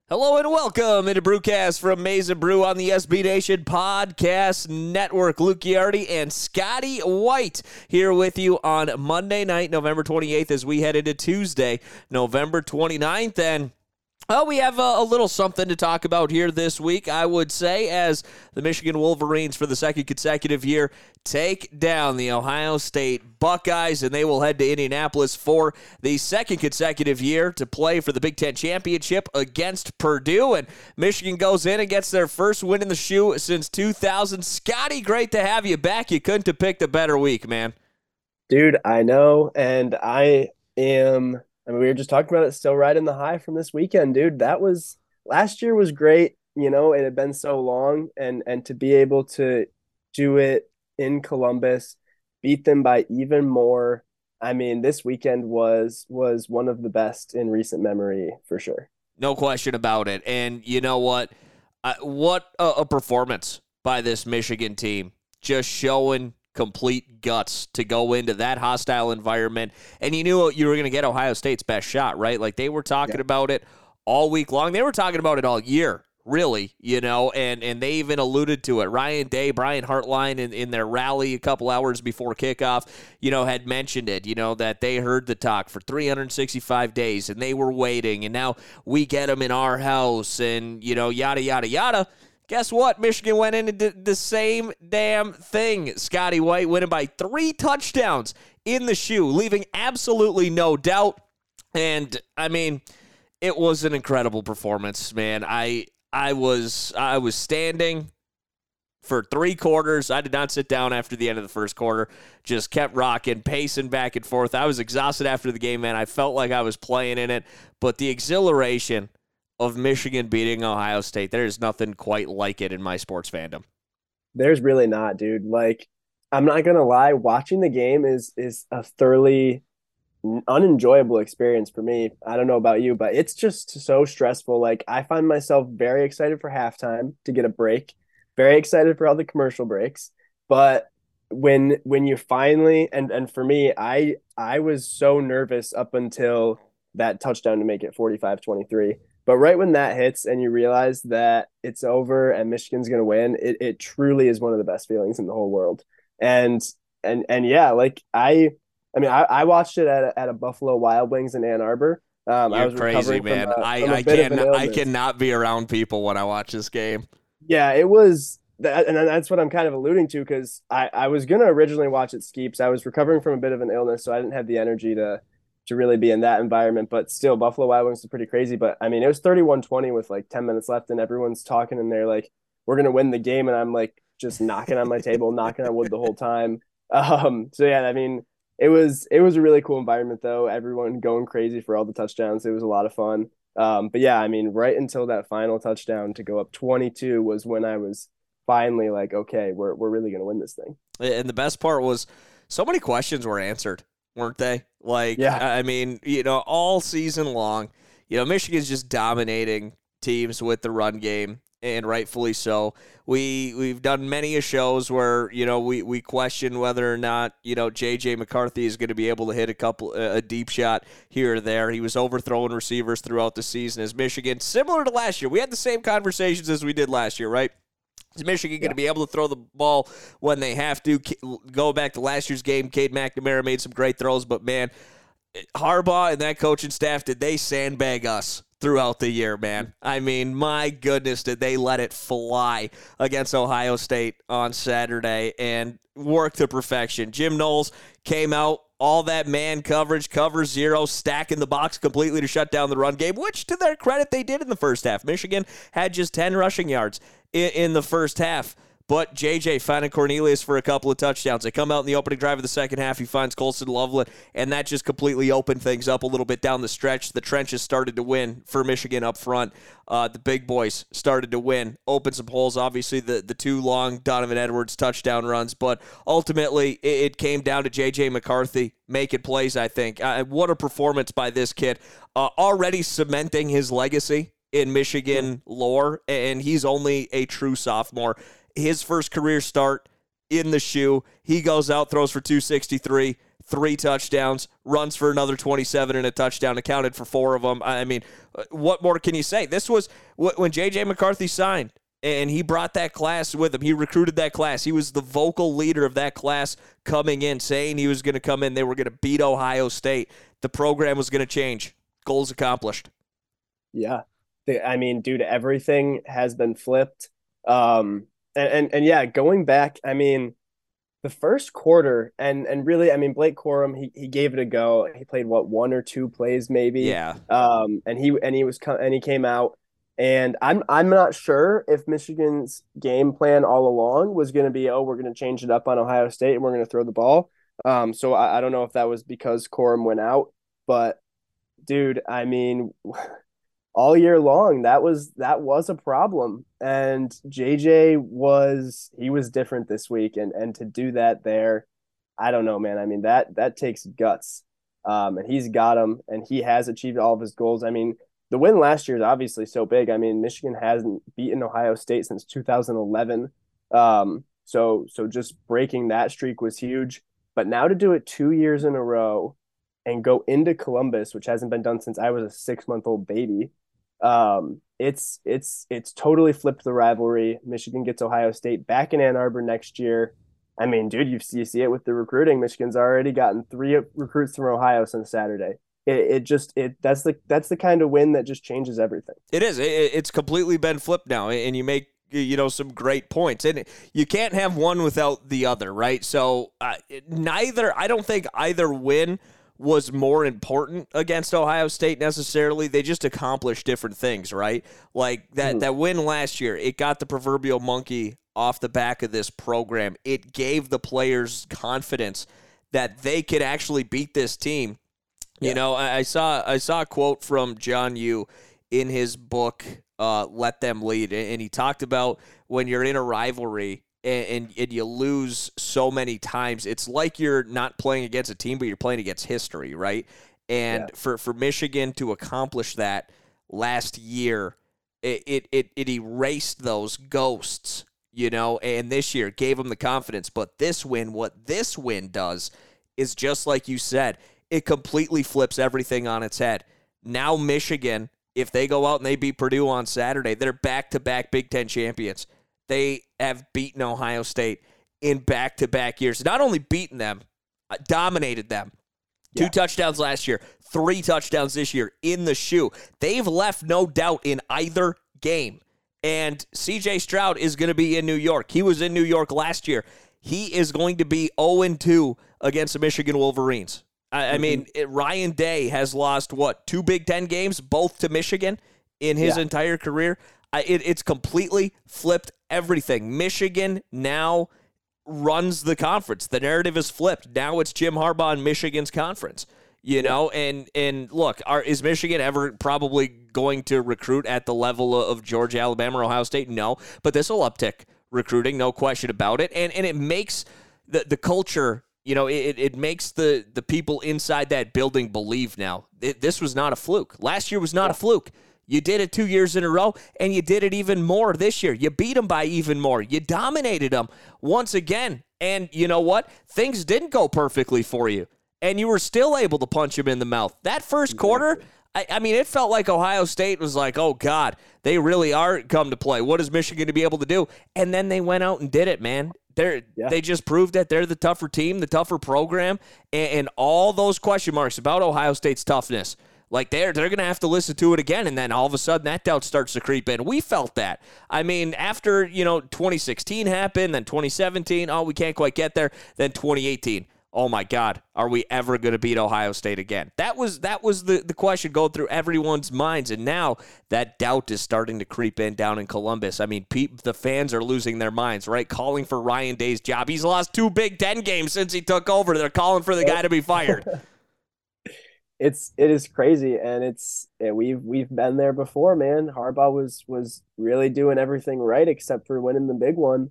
Hello and welcome into Brewcast from Maize n Brew on the SB Nation Podcast Network. Luke Giardi and Scotty White here with you on Monday night, November 28th, as we head into Tuesday, November 29th. And we have a little something to talk about here this week, I would say, as the Michigan Wolverines, for the second consecutive year, take down the Ohio State Buckeyes, and they will head to Indianapolis for the second consecutive year to play for the Big Ten Championship against Purdue. And Michigan goes in and gets their first win in the shoe since 2000. Scotty, great to have you back. You couldn't have picked a better week, man. Dude, I know, and we were just talking about it, still riding the high from this weekend, dude. Last year was great, it had been so long, and to be able to do it in Columbus, beat them by even more. I mean, this weekend was one of the best in recent memory, for sure. No question about it. And you know what? What a performance by this Michigan team. Just showing complete guts to go into that hostile environment. And you knew you were going to get Ohio State's best shot, right? Like, they were talking about it all week long. They were talking about it all year, really, and they even alluded to it. Ryan Day, Brian Hartline in their rally a couple hours before kickoff, had mentioned it, that they heard the talk for 365 days and they were waiting, and now we get them in our house and, yada, yada, yada. Guess what? Michigan went in and did the same damn thing. Scotty White winning by 3 touchdowns in the shoe, leaving absolutely no doubt. And, I mean, it was an incredible performance, man. I was standing for 3 quarters. I did not sit down after the end of the first quarter. Just kept rocking, pacing back and forth. I was exhausted after the game, man. I felt like I was playing in it. But the exhilaration of Michigan beating Ohio State, there's nothing quite like it in my sports fandom. There's really not, dude. Like, I'm not gonna lie, watching the game is a thoroughly unenjoyable experience for me. I don't know about you, but it's just so stressful. Like, I find myself very excited for halftime to get a break, very excited for all the commercial breaks. But when you finally and for me, I was so nervous up until that touchdown to make it 45-23. But right when that hits and you realize that it's over and Michigan's going to win, it truly is one of the best feelings in the whole world. And yeah, like I watched it at a Buffalo Wild Wings in Ann Arbor. You're I was crazy, man. I cannot be around people when I watch this game. Yeah, it was that, and that's what I'm kind of alluding to, because I was going to originally watch it Skeeps. I was recovering from a bit of an illness, so I didn't have the energy to really be in that environment. But still, Buffalo Wild Wings is pretty crazy. But I mean, it was 31-20 with like 10 minutes left, and everyone's talking and they're like, we're gonna win the game, and I'm like just knocking on my table, knocking on wood the whole time. So yeah, I mean, it was a really cool environment though. Everyone going crazy for all the touchdowns. It was a lot of fun. But yeah, I mean, right until that final touchdown to go up 22 was when I was finally like, okay, we're really gonna win this thing. And the best part was so many questions were answered, weren't they? Like, yeah. I mean, all season long, Michigan's just dominating teams with the run game, and rightfully so. We've done many shows where, we question whether or not, J.J. McCarthy is going to be able to hit a deep shot here or there. He was overthrowing receivers throughout the season as Michigan, similar to last year. We had the same conversations as we did last year, right? Is Michigan going to be able to throw the ball when they have to? Go back to last year's game, Cade McNamara made some great throws, but man, Harbaugh and that coaching staff, did they sandbag us throughout the year, man? I mean, my goodness, did they let it fly against Ohio State on Saturday and work to perfection. Jim Knowles came out, all that man coverage, cover zero, stacking the box completely to shut down the run game, which to their credit they did in the first half. Michigan had just 10 rushing yards in the first half, but JJ finding Cornelius for a couple of touchdowns. They come out in the opening drive of the second half. He finds Colston Loveland, and that just completely opened things up a little bit down the stretch. The trenches started to win for Michigan up front. The big boys started to win, opened some holes. Obviously, the 2 long Donovan Edwards touchdown runs, but ultimately it came down to J.J. McCarthy making plays, I think. What a performance by this kid. Already cementing his legacy in Michigan lore, and he's only a true sophomore. His first career start in the shoe, he goes out, throws for 263, 3 touchdowns, runs for another 27 and a touchdown, accounted for 4 of them. I mean, what more can you say? This was when J.J. McCarthy signed, and he brought that class with him. He recruited that class. He was the vocal leader of that class coming in, saying he was going to come in. They were going to beat Ohio State. The program was going to change. Goals accomplished. Yeah. I mean, dude, everything has been flipped. And yeah, going back, I mean, the first quarter, and really, I mean, Blake Corum, he gave it a go. He played what, 1 or 2 plays maybe. Yeah. And he came out, and I'm not sure if Michigan's game plan all along was going to be, oh, we're going to change it up on Ohio State and we're going to throw the ball. So I don't know if that was because Corum went out, but dude, I mean, all year long, that was a problem. And JJ was different this week, and to do that there, I don't know, man. I mean, that takes guts. And he's got them, and he has achieved all of his goals. I mean, the win last year is obviously so big. I mean, Michigan hasn't beaten Ohio State since 2011. So just breaking that streak was huge. But now to do it 2 years in a row and go into Columbus, which hasn't been done since I was a 6-month-old baby. It's totally flipped the rivalry. Michigan gets Ohio State back in Ann Arbor next year. I mean, dude, you see it with the recruiting. Michigan's already gotten 3 recruits from Ohio since Saturday. That's the kind of win that just changes everything. It is. It's completely been flipped now, and you make some great points, and you can't have one without the other, right? So I don't think either win was more important against Ohio State necessarily. They just accomplished different things, right? Like that win last year, it got the proverbial monkey off the back of this program. It gave the players confidence that they could actually beat this team. Yeah. You know, I saw a quote from John Yoo in his book, Let Them Lead, and he talked about when you're in a rivalry and you lose so many times, it's like you're not playing against a team, but you're playing against history, right? And for Michigan to accomplish that last year, it erased those ghosts, and this year gave them the confidence. But what this win does is, just like you said, it completely flips everything on its head. Now Michigan, if they go out and they beat Purdue on Saturday, they're back-to-back Big Ten champions. They have beaten Ohio State in back-to-back years. Not only beaten them, dominated them. 2 touchdowns last year, 3 touchdowns this year in the shoe. They've left no doubt in either game. And C.J. Stroud is going to be in New York. He was in New York last year. He is going to be 0-2 against the Michigan Wolverines. I mean, Ryan Day has lost, 2 Big Ten games, both to Michigan in his entire career. It's completely flipped everything. Michigan now runs the conference. The narrative is flipped. Now it's Jim Harbaugh and Michigan's conference. And look, is Michigan ever probably going to recruit at the level of Georgia, Alabama, or Ohio State? No, but this will uptick recruiting, no question about it. And it makes the culture, it makes the people inside that building believe now. This was not a fluke. Last year was not a fluke. You did it 2 years in a row, and you did it even more this year. You beat them by even more. You dominated them once again. And you know what? Things didn't go perfectly for you, and you were still able to punch them in the mouth. That first quarter, I mean, it felt like Ohio State was like, oh, God, they really are come to play. What is Michigan to be able to do? And then they went out and did it, man. They just proved that they're the tougher team, the tougher program, and all those question marks about Ohio State's toughness. Like, they're going to have to listen to it again, and then all of a sudden that doubt starts to creep in. We felt that. I mean, after, 2016 happened, then 2017, we can't quite get there, then 2018. Oh, my God, are we ever going to beat Ohio State again? That was the question going through everyone's minds, and now that doubt is starting to creep in down in Columbus. I mean, the fans are losing their minds, right? Calling for Ryan Day's job. He's lost 2 Big Ten games since he took over. They're calling for the guy to be fired. It is crazy, and we've been there before, man. Harbaugh was really doing everything right except for winning the big one.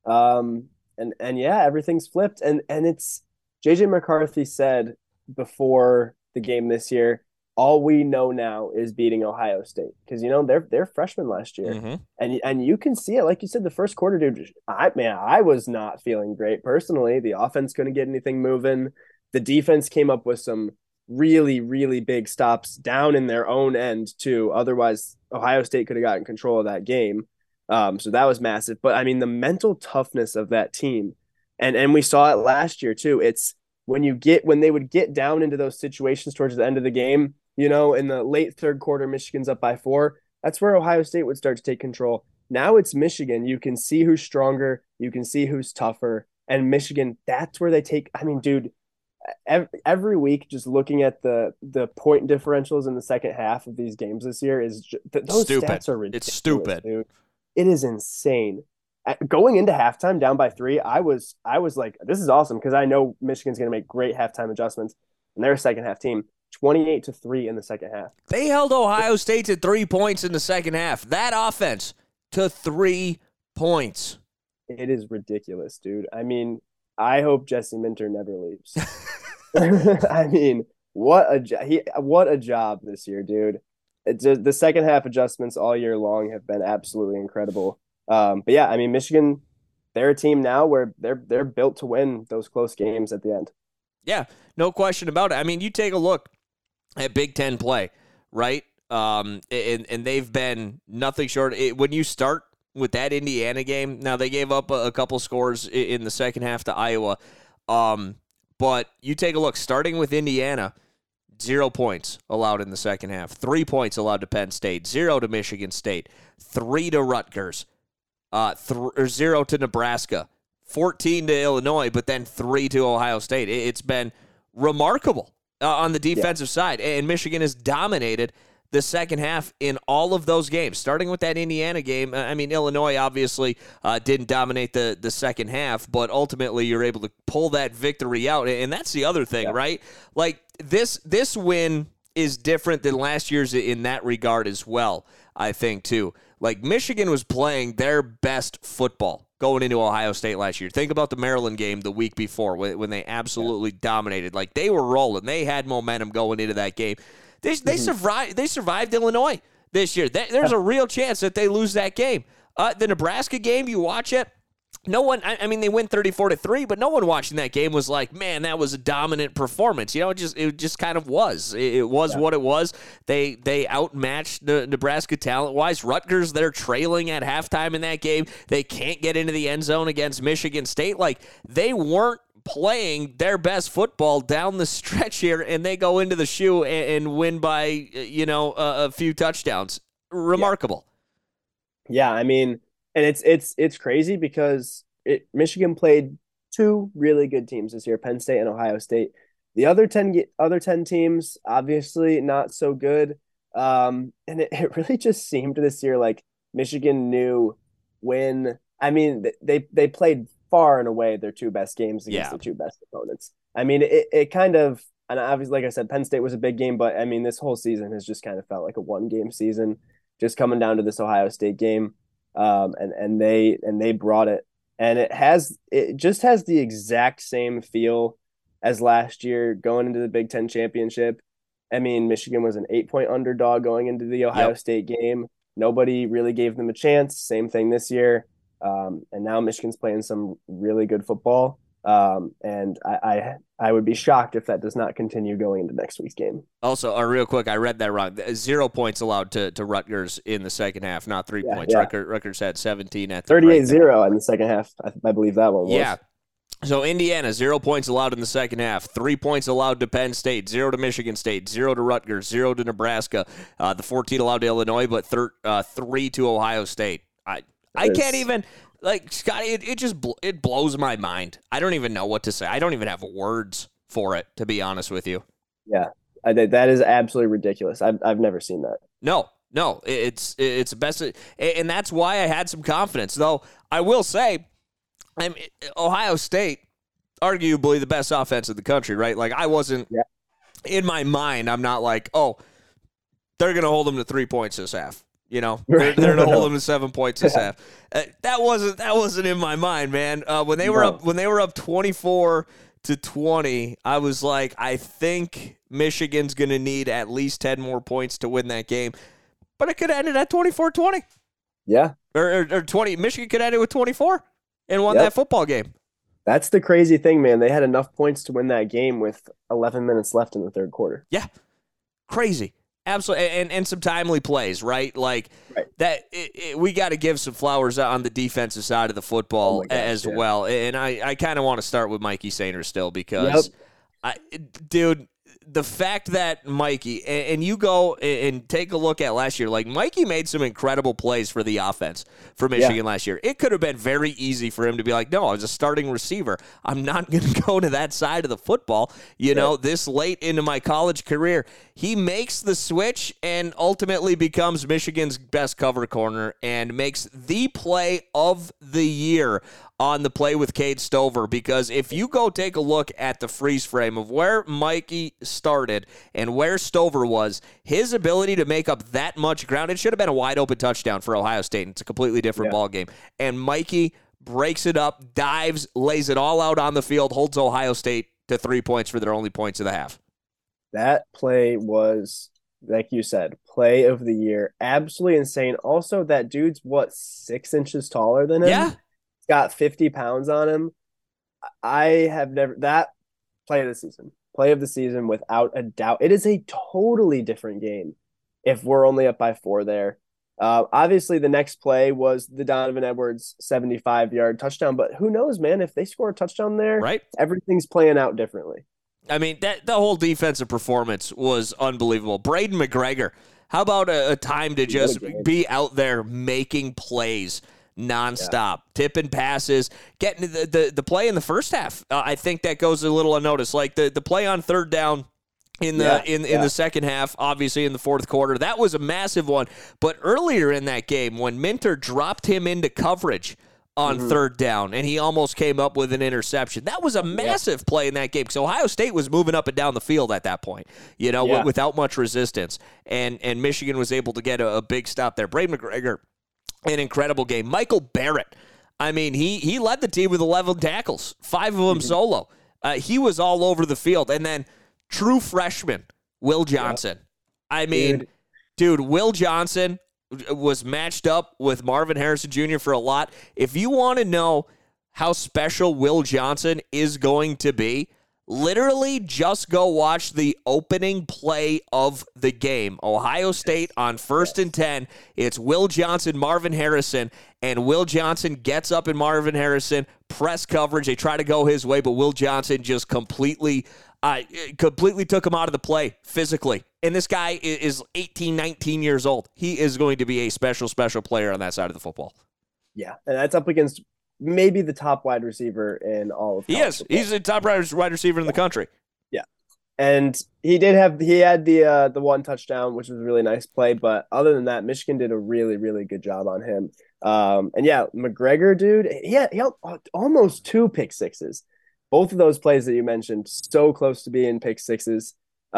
Everything's flipped, and it's JJ McCarthy said before the game this year, all we know now is beating Ohio State, because they're freshmen last year, and you can see it, like you said, the first quarter, dude. I was not feeling great personally. The offense couldn't get anything moving. the defense came up with some really, really big stops down in their own end too. Otherwise, Ohio State could have gotten control of that game. So that was massive. But I mean, the mental toughness of that team, and we saw it last year too. It's when they would get down into those situations towards the end of the game, in the late third quarter, Michigan's up by 4. That's where Ohio State would start to take control. Now it's Michigan. You can see who's stronger. You can see who's tougher. And Michigan, that's where they take. I mean, dude, every week, just looking at the point differentials in the second half of these games this year is those stupid. Stats are ridiculous. It's stupid, dude. It is insane. Going into halftime down by 3, I was like, this is awesome because I know Michigan's going to make great halftime adjustments, and they're a second half team. 28-3 in the second half. They held Ohio State to 3 points in the second half. That offense to 3 points. It is ridiculous, dude. I mean, I hope Jesse Minter never leaves. I mean, what a job this year, dude. The second half adjustments all year long have been absolutely incredible. But yeah, I mean, Michigan, they're a team now where they're built to win those close games at the end. Yeah, no question about it. I mean, you take a look at Big Ten play, right? And they've been nothing short. When you start with that Indiana game, now they gave up a couple scores in the second half to Iowa. But you take a look, starting with Indiana, 0 points allowed in the second half, 3 points allowed to Penn State, 0 to Michigan State, 3 to Rutgers, 0 to Nebraska, 14 to Illinois, but then 3 to Ohio State. It's been remarkable on the defensive side, and Michigan has dominated the second half in all of those games, starting with that Indiana game. I mean, Illinois obviously didn't dominate the second half, but ultimately you're able to pull that victory out, and that's the other thing, right? Like, this win is different than last year's in that regard as well, I think, too. Like, Michigan was playing their best football going into Ohio State last year. Think about the Maryland game the week before when they absolutely dominated. Like, they were rolling. They had momentum going into that game. They survived Illinois this year. There's a real chance that they lose that game. The Nebraska game, you watch it, no one, I mean, they win 34-3, but no one watching that game was like, man, that was a dominant performance. It just kind of was. It was what it was. They outmatched the Nebraska talent-wise. Rutgers, they're trailing at halftime in that game. They can't get into the end zone against Michigan State. Like, they weren't playing their best football down the stretch here, and they go into the shoe and win by, a few touchdowns. Remarkable. Yeah, I mean, and it's crazy because Michigan played 2 really good teams this year, Penn State and Ohio State. The other 10 teams, obviously not so good. And it really just seemed this year like Michigan knew when, I mean, they played far and away their 2 best games against the 2 best opponents. I mean, it kind of, and obviously, like I said, Penn State was a big game, but I mean, this whole season has just kind of felt like a 1-game season, just coming down to this Ohio State game. And they brought it, and it just has the exact same feel as last year going into the Big Ten championship. I mean, Michigan was an 8-point underdog going into the Ohio State game. Nobody really gave them a chance. Same thing this year. And now Michigan's playing some really good football. And I would be shocked if that does not continue going into next week's game. Also, real quick, I read that wrong. 0 points allowed to Rutgers in the second half, not 3 points. Yeah. Rutgers had 17 at the 38-0 in the second half. I believe that one was. Yeah. So Indiana, 0 points allowed in the second half, 3 points allowed to Penn State, 0 to Michigan State, 0 to Rutgers, 0 to Nebraska, the 14 allowed to Illinois, but 3 to Ohio State. I can't even, like, Scotty, it blows my mind. I don't even know what to say. I don't even have words for it, to be honest with you. Yeah, that is absolutely ridiculous. I've never seen that. No, it's best, and that's why I had some confidence. Though I will say, Ohio State, arguably the best offense in the country, right? Like, I wasn't in my mind. I'm not like, oh, they're going to hold them to 3 points this half. They're going to hold them to 7 points this half. That wasn't in my mind, man. When they were up 24-20, I was like, I think Michigan's going to need at least 10 more points to win that game. But it could have ended at 24-20. Yeah. Or 20. Michigan could have ended with 24 and won that football game. That's the crazy thing, man. They had enough points to win that game with 11 minutes left in the third quarter. Yeah, crazy. Absolutely, and some timely plays, right? Like right. that. We got to give some flowers on the defensive side of the football as well. And I kind of want to start with Mikey Sainer still because, dude, the fact that Mikey, and you go and take a look at last year, like Mikey made some incredible plays for the offense for Michigan last year. It could have been very easy for him to be like, no, I was a starting receiver. I'm not going to go to that side of the football, you know, this late into my college career. He makes the switch and ultimately becomes Michigan's best cover corner and makes the play of the year on the play with Cade Stover, because if you go take a look at the freeze frame of where Mikey started and where Stover was, his ability to make up that much ground, it should have been a wide open touchdown for Ohio State. It's a completely different ball game. And Mikey breaks it up, dives, lays it all out on the field, holds Ohio State to 3 points for their only points of the half. That play was, like you said, play of the year. Absolutely insane. Also, that dude's, 6 inches taller than him? Yeah. Got 50 pounds on him. I have never, that play of the season without a doubt. It is a totally different game if we're only up by 4 there. Obviously, the next play was the Donovan Edwards 75-yard touchdown, but who knows, man? If they score a touchdown there, right, everything's playing out differently. I mean, the whole defensive performance was unbelievable. Braden McGregor, how about a time to just be out there making plays nonstop, tipping passes, getting the play in the first half. I think that goes a little unnoticed. Like the play on third down in the second half, obviously in the fourth quarter, that was a massive one. But earlier in that game, when Minter dropped him into coverage on third down, and he almost came up with an interception. That was a massive play in that game, because Ohio State was moving up and down the field at that point, without much resistance, and Michigan was able to get a big stop there. Braden McGregor, an incredible game. Michael Barrett, I mean, he led the team with 11 tackles, 5 of them solo. He was all over the field. And then true freshman, Will Johnson. I mean, dude, Will Johnson was matched up with Marvin Harrison Jr. for a lot. If you want to know how special Will Johnson is going to be, literally just go watch the opening play of the game. Ohio State on 1st and 10. It's Will Johnson, Marvin Harrison, and Will Johnson gets up in Marvin Harrison, press coverage. They try to go his way, but Will Johnson just completely took him out of the play physically. And this guy is 18, 19 years old. He is going to be a special, special player on that side of the football. Yeah, and that's up against maybe the top wide receiver in all of college football. He's the top wide receiver in the country. Yeah. And he had the one touchdown, which was a really nice play. But other than that, Michigan did a really, really good job on him. And yeah, McGregor, dude, he had almost 2 pick sixes. Both of those plays that you mentioned, so close to being pick sixes.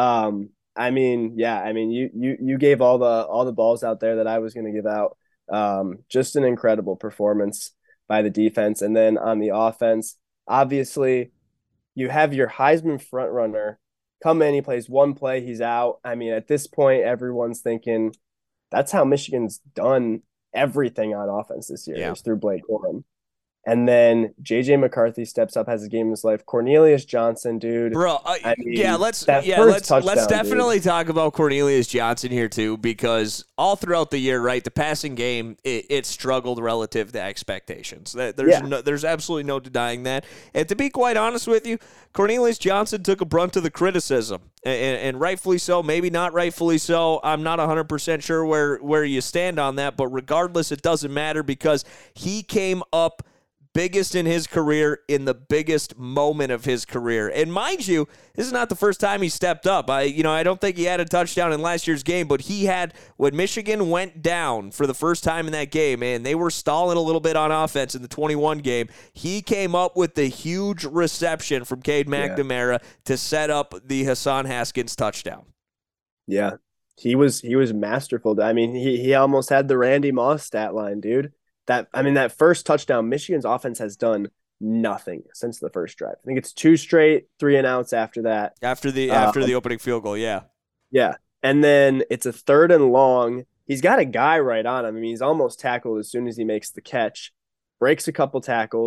I mean, you gave all the balls out there that I was going to give out. Just an incredible performance by the defense. And then on the offense, obviously, you have your Heisman frontrunner come in, he plays one play, he's out. I mean, at this point, everyone's thinking that's how Michigan's done everything on offense this year, is through Blake Corum. And then J.J. McCarthy steps up, has a game of his life. Cornelius Johnson, dude. Bro, let's definitely talk about Cornelius Johnson here too, because all throughout the year, right, the passing game, it struggled relative to expectations. There's absolutely no denying that. And to be quite honest with you, Cornelius Johnson took a brunt of the criticism, and rightfully so, maybe not rightfully so. I'm not 100% sure where you stand on that, but regardless, it doesn't matter, because he came up biggest in his career in the biggest moment of his career. And mind you, this is not the first time he stepped up. I don't think he had a touchdown in last year's game, but he had, when Michigan went down for the first time in that game, and they were stalling a little bit on offense in the 21 game, he came up with the huge reception from Cade McNamara to set up the Hassan Haskins touchdown. Yeah, he was masterful. I mean, he almost had the Randy Moss stat line, dude. That first touchdown, Michigan's offense has done nothing since the first drive. I think it's 2 straight 3-and-outs after that. After the opening field goal, yeah. Yeah. And then it's a 3rd and long. He's got a guy right on him. I mean, he's almost tackled as soon as he makes the catch, breaks a couple tackles,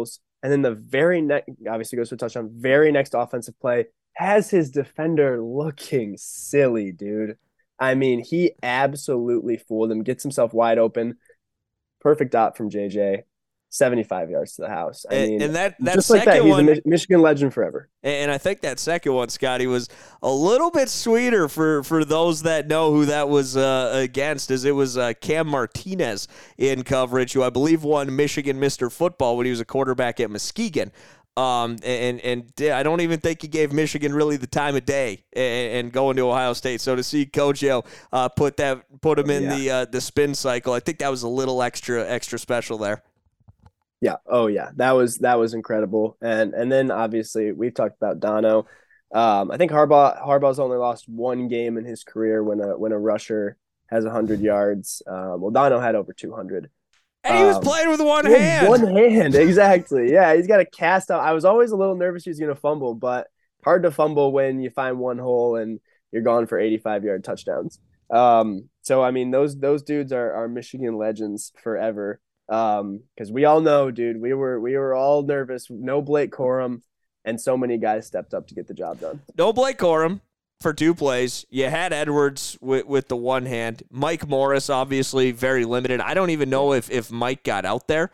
And then the very next, obviously goes to a touchdown, very next offensive play has his defender looking silly, dude. I mean, he absolutely fooled him, gets himself wide open. Perfect dot from JJ. 75 yards to the house. I mean, and that just like that, he's a Michigan legend forever. And I think that second one, Scotty, was a little bit sweeter for those that know who that was against, as it was Cam Martinez in coverage, who I believe won Michigan Mr. Football when he was a quarterback at Muskegon. And I don't even think he gave Michigan really the time of day and going to Ohio State. So to see Kojo put him in the spin cycle, I think that was a little extra special there. Yeah. Oh yeah. That was incredible. And then obviously we've talked about Dono. I think Harbaugh's only lost one game in his career when a rusher has 100 yards. Well, Dono had over 200. And he was playing with one hand. One hand, exactly. Yeah, he's got a cast out. I was always a little nervous he was going to fumble, but hard to fumble when you find one hole and you're gone for 85-yard touchdowns. So I mean, those dudes are Michigan legends forever. Because we all know, dude, we were all nervous. No Blake Corum, and so many guys stepped up to get the job done. No Blake Corum for 2 plays. You had Edwards with the one hand. Mike Morris, obviously, very limited. I don't even know if Mike got out there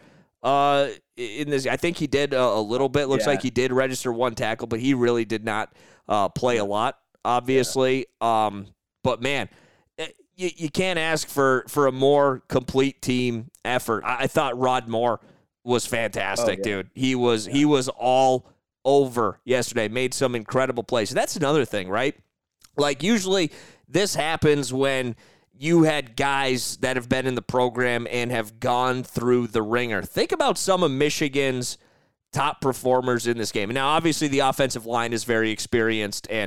in this. I think he did a little bit. Looks like he did register 1 tackle, but he really did not play a lot, obviously. But, man, you can't ask for a more complete team effort. I thought Rod Moore was fantastic, dude. He was all over yesterday, made some incredible plays. That's another thing, right? Like, usually this happens when you had guys that have been in the program and have gone through the ringer. Think about some of Michigan's top performers in this game. And now, obviously, the offensive line is very experienced, and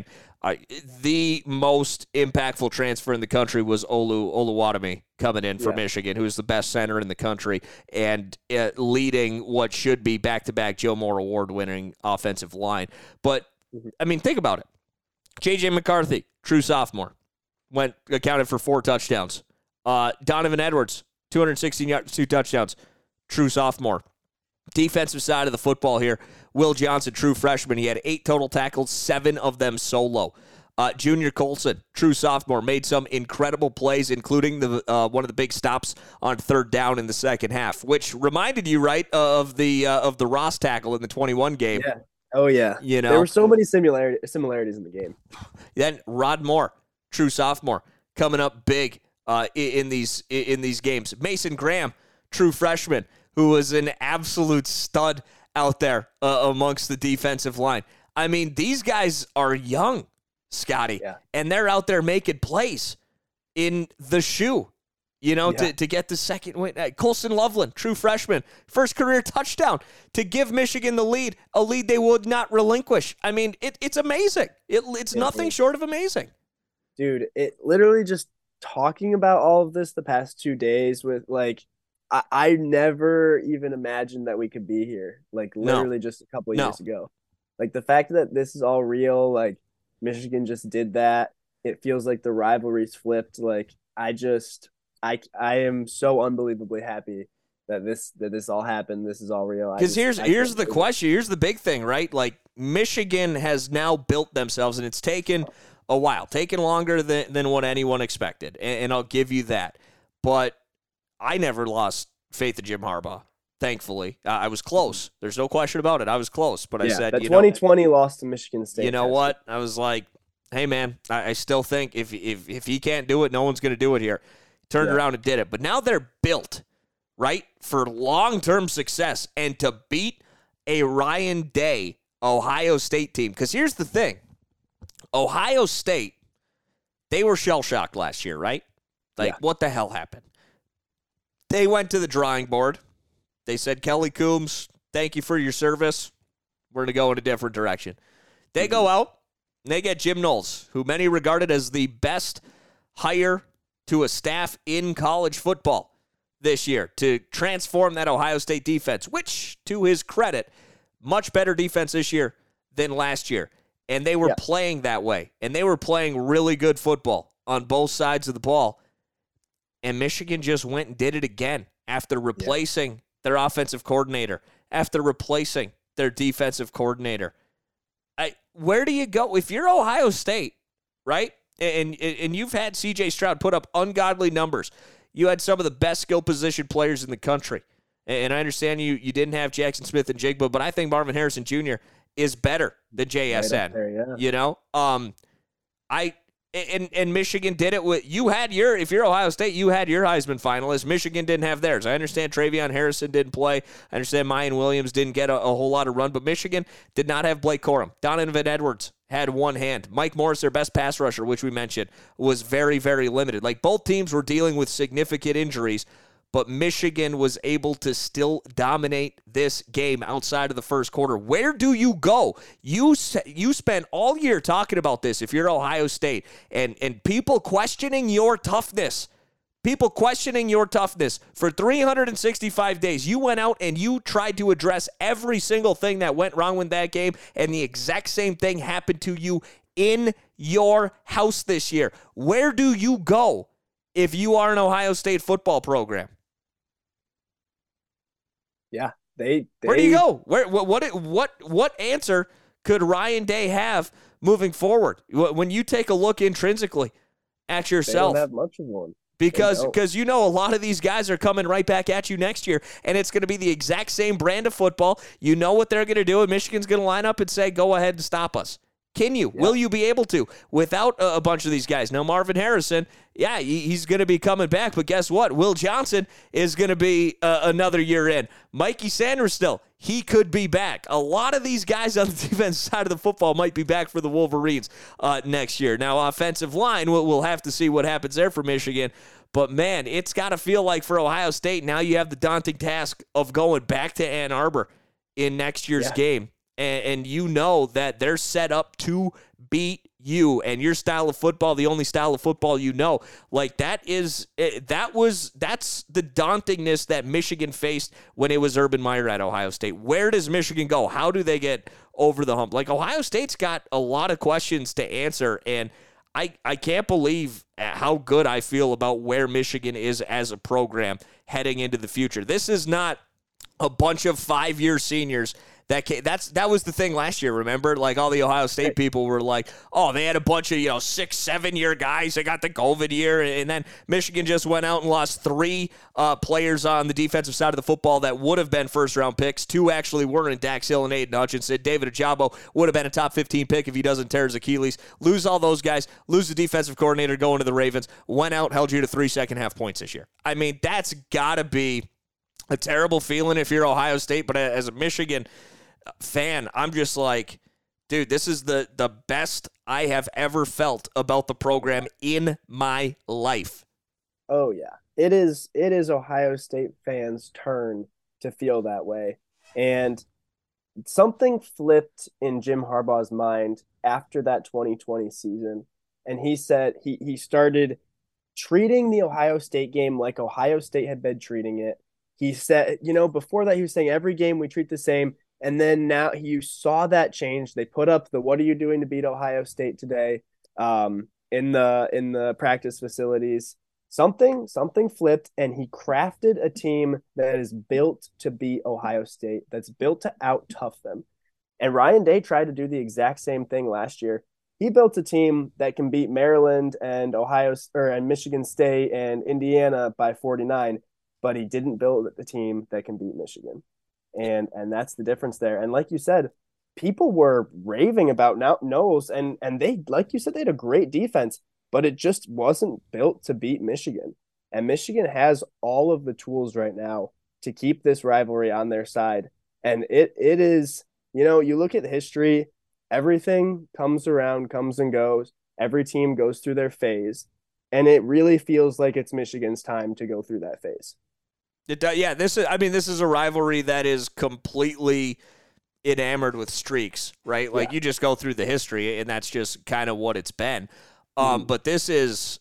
the most impactful transfer in the country was Oluwadami coming in for Michigan, who's the best center in the country and leading what should be back-to-back Joe Moore award-winning offensive line. But, I mean, think about it. J.J. McCarthy, true sophomore, accounted for 4 touchdowns. Donovan Edwards, 216 yards, 2 touchdowns, true sophomore. Defensive side of the football here, Will Johnson, true freshman. He had 8 total tackles, 7 of them solo. Junior Colson, true sophomore, made some incredible plays, including the one of the big stops on 3rd down in the second half, which reminded you, right, of the Ross tackle in the 21 game. Yeah. Oh yeah. You know, there were so many similarities in the game. Then Rod Moore, true sophomore, coming up big in these games. Mason Graham, true freshman, who was an absolute stud out there amongst the defensive line. I mean, these guys are young, Scotty, and they're out there making plays in the shoe, to get the second win. Colson Loveland, true freshman, first career touchdown to give Michigan the lead, a lead they would not relinquish. I mean, it's amazing. It's nothing short of amazing. Dude, it literally just talking about all of this the past 2 days with, like, I never even imagined that we could be here, like, literally just a couple of years ago. Like, the fact that this is all real, like, Michigan just did that. It feels like the rivalry's flipped. Like, I am so unbelievably happy that this all happened. This is all real. Because here's the question. Here's the big thing, right? Like, Michigan has now built themselves, and it's taken a while, taken longer than what anyone expected, and I'll give you that. But I never lost faith in Jim Harbaugh. Thankfully, I was close. There's no question about it. I was close, but I said, that 2020 loss to Michigan State. You know what? I was like, hey man, I still think if he can't do it, no one's going to do it here. Turned around and did it. But now they're built, right, for long-term success and to beat a Ryan Day Ohio State team. Because here's the thing. Ohio State, they were shell-shocked last year, right? Like, what the hell happened? They went to the drawing board. They said, Kelly Coombs, thank you for your service. We're going to go in a different direction. They go out, and they get Jim Knowles, who many regarded as the best hire to a staff in college football this year to transform that Ohio State defense, which, to his credit, much better defense this year than last year. And they were playing that way. And they were playing really good football on both sides of the ball. And Michigan just went and did it again after replacing their offensive coordinator, after replacing their defensive coordinator. Where do you go? If you're Ohio State, right, and you've had C.J. Stroud put up ungodly numbers, you had some of the best skill position players in the country. And I understand you didn't have Jackson Smith and Jigba, but I think Marvin Harrison Jr. is better than JSN. Right there, yeah. You know? And Michigan did it with, if you're Ohio State, you had your Heisman finalist. Michigan didn't have theirs. I understand Travion Harrison didn't play. I understand Mayan Williams didn't get a whole lot of run, but Michigan did not have Blake Corum. Donovan Edwards had one hand. Mike Morris, their best pass rusher, which we mentioned, was very, very limited. Like, both teams were dealing with significant injuries, but Michigan was able to still dominate this game outside of the first quarter. Where do you go? You spent all year talking about this if you're Ohio State, and people questioning your toughness. People questioning your toughness. For 365 days, you went out and you tried to address every single thing that went wrong with that game, and the exact same thing happened to you in your house this year. Where do you go if you are an Ohio State football program? Yeah, where do you go? What answer could Ryan Day have moving forward when you take a look intrinsically at yourself? They don't have much of one. Because you know a lot of these guys are coming right back at you next year, and it's going to be the exact same brand of football. You know what they're going to do, and Michigan's going to line up and say, go ahead and stop us. Can you? Yeah. Will you be able to without a bunch of these guys? Now, Marvin Harrison, yeah, he's going to be coming back, but guess what? Will Johnson is going to be another year in. Mikey Sanders still, he could be back. A lot of these guys on the defense side of the football might be back for the Wolverines next year. Now, offensive line, we'll have to see what happens there for Michigan. But, man, it's got to feel like for Ohio State, now you have the daunting task of going back to Ann Arbor in next year's game. And you know that they're set up to beat you and your style of football, the only style of football you know. Like, that's the dauntingness that Michigan faced when it was Urban Meyer at Ohio State. Where does Michigan go? How do they get over the hump? Like, Ohio State's got a lot of questions to answer, and I can't believe how good I feel about where Michigan is as a program heading into the future. This is not a bunch of 5-year seniors. That was the thing last year, remember? Like, all the Ohio State people were like, oh, they had a bunch of, 6-7-year guys. They got the COVID year. And then Michigan just went out and lost 3 players on the defensive side of the football that would have been first-round picks. 2 actually weren't, Dax Hill and Aiden Hutchinson. David Ojabo would have been a top 15 pick if he doesn't tear his Achilles. Lose all those guys. Lose the defensive coordinator going to the Ravens. Went out, held you to 3 second-half points this year. I mean, that's got to be a terrible feeling if you're Ohio State. But as a Michigan fan, I'm just like, dude, this is the best I have ever felt about the program in my life. Oh yeah, it is Ohio State fans' turn to feel that way, and something flipped in Jim Harbaugh's mind after that 2020 season, and he said he started treating the Ohio State game like Ohio State had been treating it. He said, before that he was saying every game we treat the same. And then now you saw that change. They put up the "What are you doing to beat Ohio State today?" In the practice facilities. Something flipped, and he crafted a team that is built to beat Ohio State. That's built to out-tough them. And Ryan Day tried to do the exact same thing last year. He built a team that can beat Maryland and and Michigan State and Indiana by 49, but he didn't build a team that can beat Michigan. And that's the difference there. And like you said, people were raving about Knowles, and they, like you said, they had a great defense, but it just wasn't built to beat Michigan. And Michigan has all of the tools right now to keep this rivalry on their side. And it is, you look at history, everything comes around, comes and goes. Every team goes through their phase. And it really feels like it's Michigan's time to go through that phase. Yeah, this is a rivalry that is completely enamored with streaks, right? Like, you just go through the history, and that's just kind of what it's been. But this is,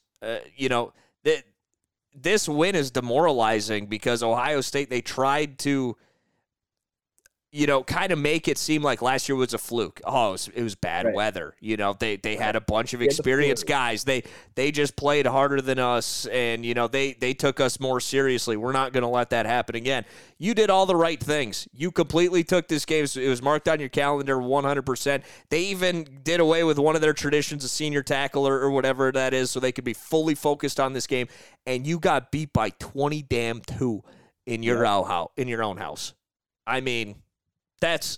this win is demoralizing because Ohio State, they tried to, kind of make it seem like last year was a fluke. Oh, it was bad weather. They had a bunch of experienced guys. They just played harder than us, and, they took us more seriously. We're not going to let that happen again. You did all the right things. You completely took this game. It was marked on your calendar 100%. They even did away with one of their traditions, a senior tackle or whatever that is, so they could be fully focused on this game, and you got beat by 20-2 in your own house. I mean, that's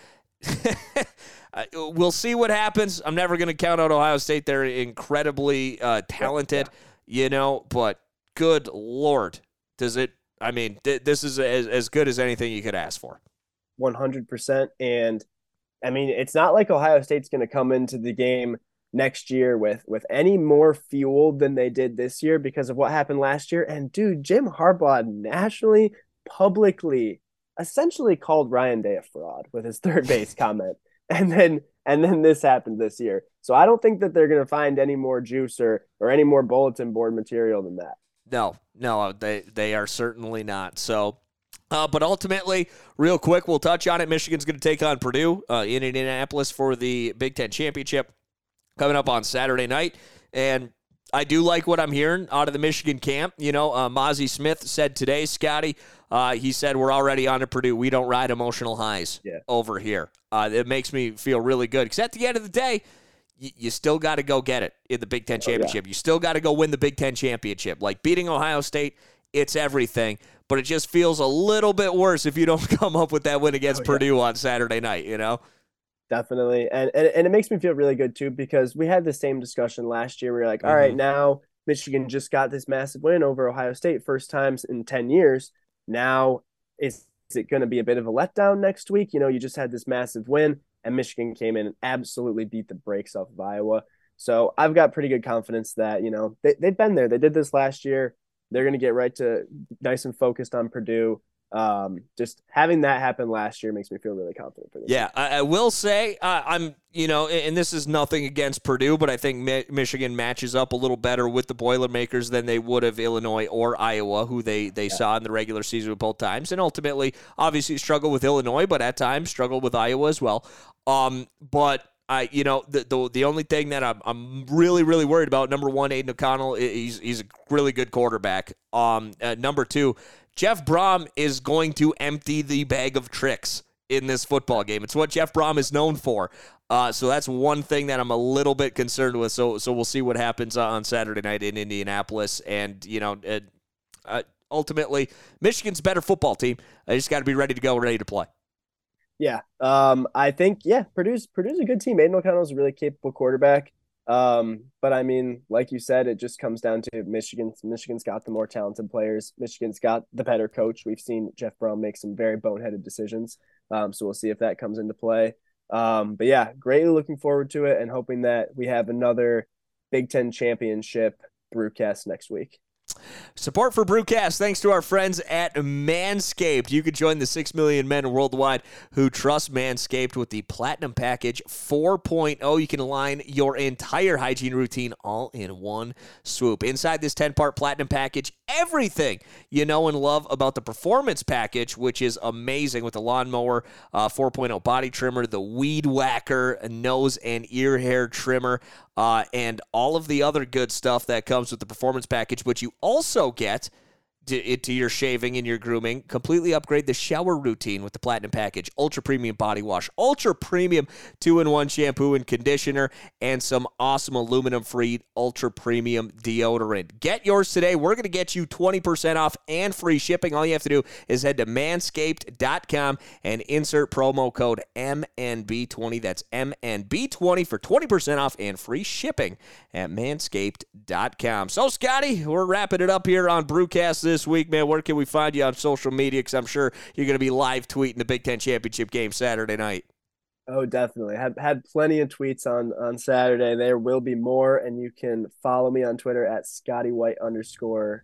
we'll see what happens. I'm never going to count out Ohio State. They're incredibly talented, but good Lord, does it? I mean, this is as good as anything you could ask for. 100%. And I mean, it's not like Ohio State's going to come into the game next year with any more fuel than they did this year because of what happened last year. And dude, Jim Harbaugh nationally, publicly, essentially called Ryan Day a fraud with his third base comment. And then this happened this year. So I don't think that they're going to find any more juice or any more bulletin board material than that. No, they are certainly not. So, but ultimately, real quick, we'll touch on it. Michigan's going to take on Purdue in Indianapolis for the Big Ten Championship coming up on Saturday night. And I do like what I'm hearing out of the Michigan camp. Mozzie Smith said today, Scotty, he said, we're already on to Purdue. We don't ride emotional highs over here. It makes me feel really good because at the end of the day, you still got to go get it in the Big Ten Championship. You still got to go win the Big Ten Championship. Like beating Ohio State, it's everything, but it just feels a little bit worse if you don't come up with that win against Purdue on Saturday night, Definitely. And it makes me feel really good too, because we had the same discussion last year. We were like, all right, now Michigan just got this massive win over Ohio State, first times in 10 years. Now, is it going to be a bit of a letdown next week? You just had this massive win, and Michigan came in and absolutely beat the brakes off of Iowa. So I've got pretty good confidence that, they've been there. They did this last year. They're going to get right to nice and focused on Purdue. Just having that happen last year makes me feel really confident for this. Yeah, I will say I'm, and this is nothing against Purdue, but I think Michigan matches up a little better with the Boilermakers than they would have Illinois or Iowa, who they saw in the regular season both times, and ultimately, obviously, struggled with Illinois, but at times struggled with Iowa as well. But the only thing that I'm really, really worried about, number one, Aiden O'Connell, he's a really good quarterback. Number two, Jeff Brom is going to empty the bag of tricks in this football game. It's what Jeff Brom is known for. So that's one thing that I'm a little bit concerned with. So we'll see what happens on Saturday night in Indianapolis. And, ultimately, Michigan's a better football team. They just got to be ready to go, ready to play. Yeah. I think, Purdue's a good team. Aiden O'Connell's a really capable quarterback. But I mean, like you said, it just comes down to Michigan's got the more talented players. Michigan's got the better coach. We've seen Jeff Brom make some very boneheaded decisions. So we'll see if that comes into play. But yeah, greatly looking forward to it and hoping that we have another Big Ten championship brewcast next week. Support for Brewcast thanks to our friends at Manscaped. You can join the 6 million men worldwide who trust Manscaped with the Platinum Package 4.0. You can align your entire hygiene routine all in one swoop. Inside this 10-part Platinum Package, everything you know and love about the Performance Package, which is amazing with the Lawnmower 4.0 body trimmer, the Weed Whacker nose and ear hair trimmer, and all of the other good stuff that comes with the Performance Package, but you also get to your shaving and your grooming, completely upgrade the shower routine with the Platinum Package, Ultra Premium Body Wash, Ultra Premium 2-in-1 shampoo and conditioner, and some awesome aluminum-free Ultra Premium deodorant. Get yours today. We're going to get you 20% off and free shipping. All you have to do is head to manscaped.com and insert promo code MNB20. That's MNB20 for 20% off and free shipping at manscaped.com. So, Scotty, we're wrapping it up here on Brewcast this week, man. Where can we find you on social media? Because I'm sure you're going to be live tweeting the Big Ten Championship game Saturday night. Oh, definitely. Had plenty of tweets on Saturday. There will be more, and you can follow me on Twitter at ScottyWhite_SCOTTY.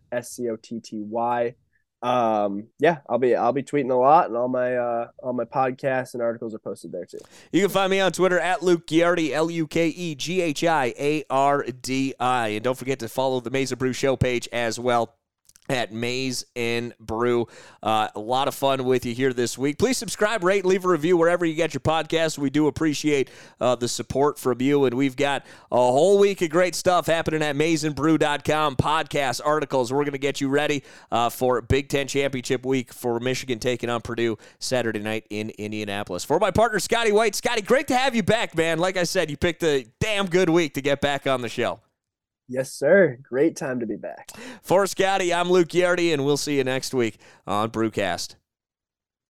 I'll be tweeting a lot, and all my podcasts and articles are posted there too. You can find me on Twitter at Luke Ghiardi, LUKEGHIARDI, and don't forget to follow the Mesa Brew Show page as well. at Maize and Brew. A lot of fun with you here this week. Please subscribe, rate, leave a review wherever you get your podcasts. We do appreciate the support from you, and we've got a whole week of great stuff happening at maizeandbrew.com, podcasts, articles. We're going to get you ready for Big Ten Championship Week for Michigan taking on Purdue Saturday night in Indianapolis. For my partner, Scotty White. Scotty, great to have you back, man. Like I said, you picked a damn good week to get back on the show. Yes, sir. Great time to be back. For Scotty, I'm Luke Yardy, and we'll see you next week on Brewcast.